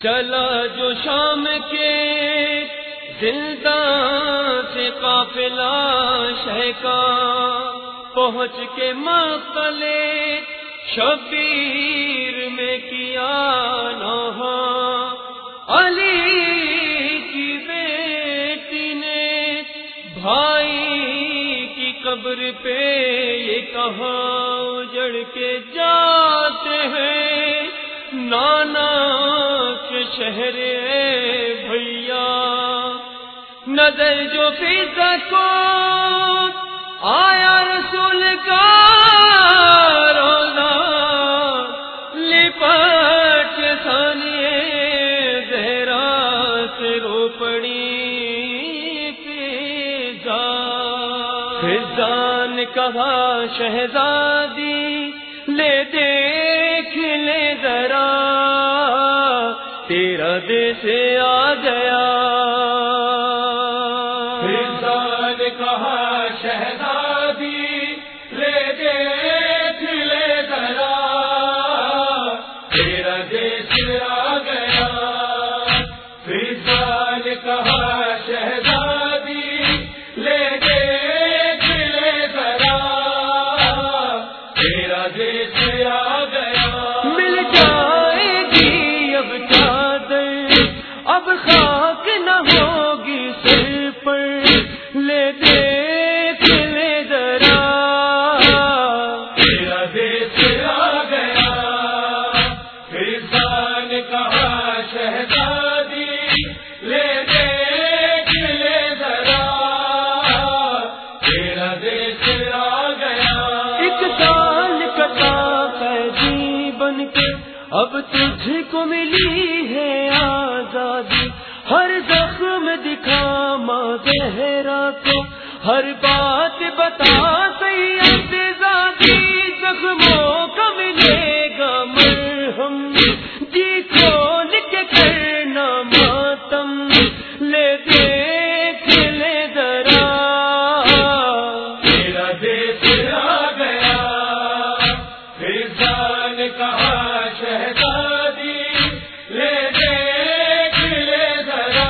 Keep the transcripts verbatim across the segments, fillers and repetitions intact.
چلا جو شام کے زندان سے قافلہ شہ کا، پہنچ کے مقتلِ شبیر میں کیا نوحہ، علی کی بیٹی نے بھائی کی قبر پہ یہ کہا، اجڑ کے جاتے ہیں نانا کے شہر بھیا، نظر جو فضا کو آیا رسول کا روزہ، لپٹ ثانیہ زہرا سے رو پڑی فضا۔ فضا نے کہا شہزادی لے دیکھ لے ذرا، تیرا دیس آ گیا۔ فضا نے کہا شہزادی لے دیکھ لے ذرا، تیرا دیس آ گیا۔ فضا نے کہا شہزادی لے دیکھ لے ذرا، تیرا دیس آ گیا۔ مل جائے گی اب چادر، اب خاک نہ ہوگی سر پر، لے دیکھ لے ذرا، تیرا دیس آ گیا۔ فضا نے کہا شہزادی لے دیکھ لے ذرا، تیرا دیس آ گیا۔ ایک سال کٹا قیدی بن کے اب تجھ کو ملی ہے آزادی، ہر زخم دکھا ماں زہرا کو، ہر بات بتا سید زادی، زخموں کا ملے گا مرہم، جی کھول کے کرنا ماتم، لے دیکھ لے ذرا، تیرا دیس آ گیا۔ فضا نے کہا شہزادی لے دیکھ لے ذرا،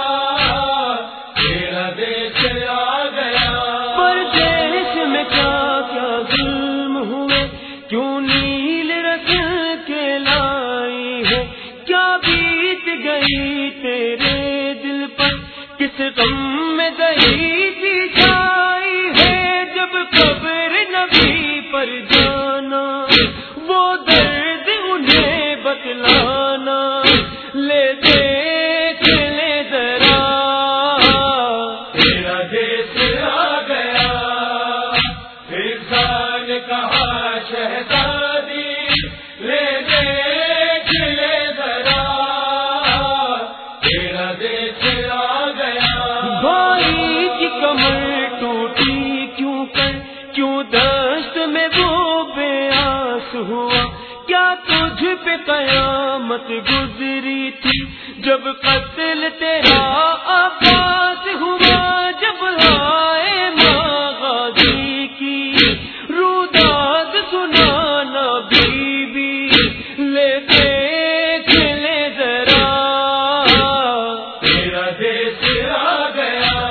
تیرا دیس آ گیا۔ پردیس میں کیا کیا ظلم ہوئے، کیوں نیل رکھ کے لائی ہے، کیا بیت گئی تیرے دل پر، کس غم میں دہی کی چھائی ہے، جب قبر نبی پر جانا وہ درد انہیں بتلانا، لے دیکھ لے ذرا، تیرا دیس آ گیا۔ فضا نے کہا شہزادی لے دیکھ لے ذرا، تیرا دیس آ گیا۔ بھائی کی کمر ٹوٹی کیوں کر، کیوں دست میں وہ بے آس ہوا، کیا تجھ پہ قیامت گزری تھی، جب قتل تیرا عباس ہوا، جب آئے ماں غازی کی روداد سنانا بی بی، لے دیکھ لے ذرا، تیرا دیس آ گیا۔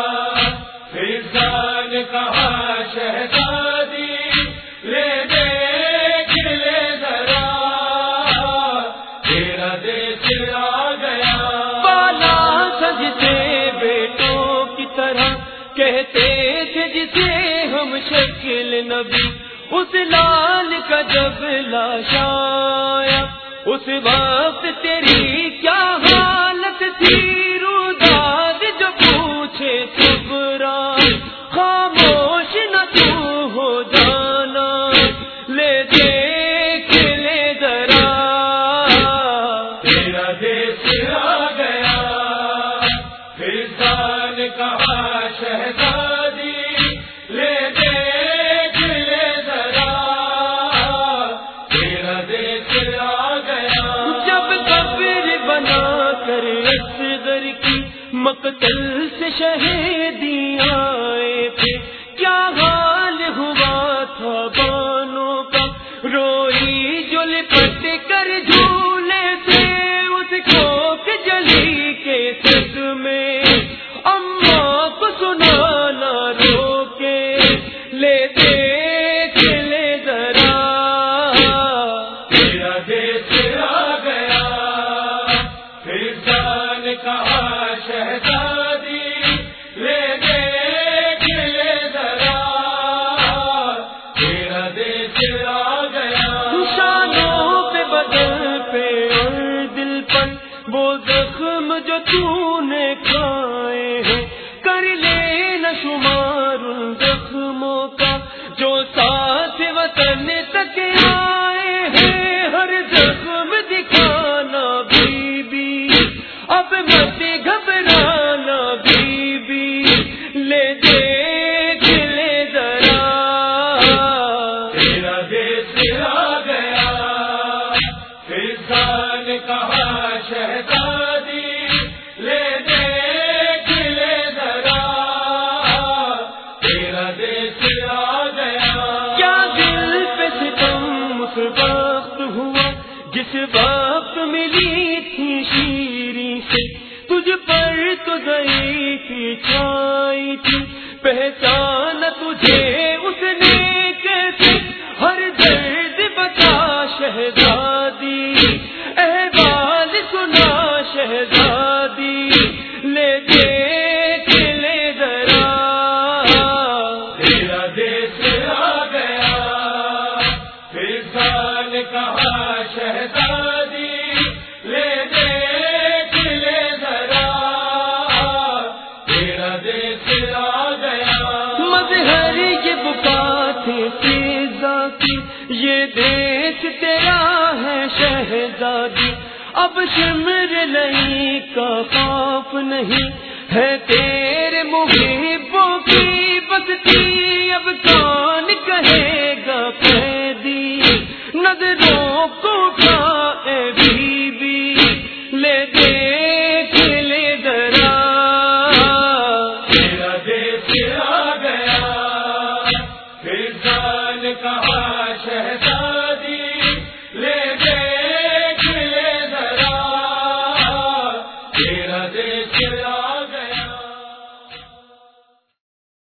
فضا نے کہا شہزادی لے دیکھ لے ذرا، تیرا دیس آ گیا۔ بالا سجتے بیٹوں کی طرح کہتے تھے جسے ہم شکل نبی، اس لال کا جب لاش آیا، اس وقت تیری کیا حالت تھی، روداد جو پوچھے صبرا، خاموش نہ تو ہو جانا، لے دیکھ لے ذرا، تیرا دیس آ گیا۔ فضا نے کہا شہزادی لے دیکھ لے ذرا، تیرا دیس آ گیا۔ جب قبر بنا کر اصغر کی مقتل سے شہیدی آئے تھے، کیا حال ہوا تھا بانوں کا، روئی جو لپٹ کر جھولے سے اس کو وہ زخم جو تو نے کھائے ہیں، کر لینا شمار ان زخموں کا جو ساتھ وطن تک آئے ہیں، ہر زخم دکھانا بی بی، اب مت گھبرانا بی بی، لے دیکھ لے ذرا تیرا دیس آ گیا، فضا نے کہا شہزادی لے دیکھ لے ذرا، تیرا دیس آ گیا۔ کیا دل پہ ستم اس وقت ہوا جس وقت ملی تھی شیریں سے، تجھ پر تو گئی تھی چھائی تھی، پہچانا تجھے اس نے کیسے، ہر درد بتا شہزادی، احوال سنا شہزادی، لے دیکھ لے ذرا تیرا دیس آ گیا، فضا نے کہا شہزادی لے دیکھ لے ذرا، تیرا دیس آ گیا۔ مظہر یہ بقا تھے فضا کی، یہ دیش تیرا ہے شہزادی، اب شمر نہیں کا خوف نہیں ہے تیرے محبوں کی بستی، اب کون کہے گا قیدی، نظروں کو